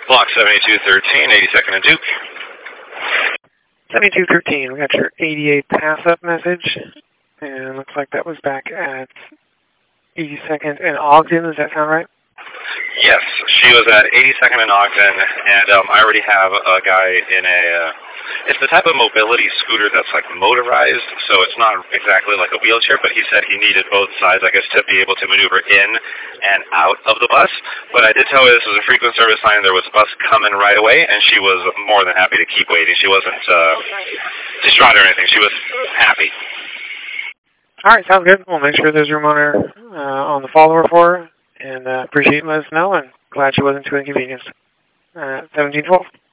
Block 7213, 82nd and Duke. 7213, we got your 88 pass-up message. And looks like that was back at 82nd and Ogden, does that sound right? Yes, she was at 82nd and Ogden, and I already have a guy in it's the type of mobility scooter that's like motorized, so it's not exactly like a wheelchair, but he said he needed both sides, I guess, to be able to maneuver in and out of the bus. But I did tell her this was a frequent service line, there was a bus coming right away, and she was more than happy to keep waiting. She wasn't distraught or anything, she was happy. All right, sounds good. We'll make sure there's room on the follower for her, and appreciate letting us know, and glad she wasn't too inconvenienced. 1712.